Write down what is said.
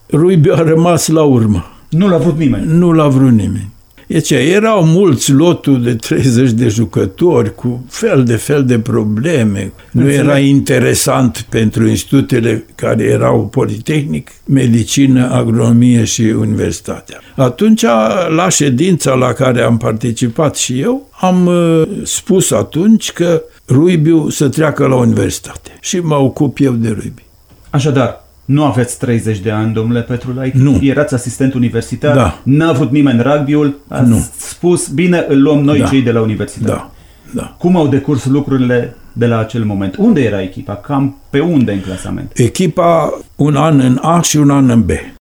Ruibiu a rămas la urmă. Nu l-a vrut nimeni. Nu l-a vrut nimeni. Erau mulți, lotul de 30 de jucători cu fel de probleme. Nu era interesant pentru institutele care erau Politehnic, Medicină, Agronomie și Universitatea. Atunci, la ședința la care am participat și eu, am spus atunci că Ruibiu să treacă la universitate și mă ocup eu de Ruibiu. Așadar, nu aveți 30 de ani, domnule Petrulaic? Nu. Erați asistent universitar? Da. N-a vrut nimeni rugby-ul? Ați spus, bine, îl luăm noi cei de la universitate. Da. Cum au decurs lucrurile de la acel moment? Unde era echipa? Cam pe unde în clasament? Echipa un an în A și un an în B.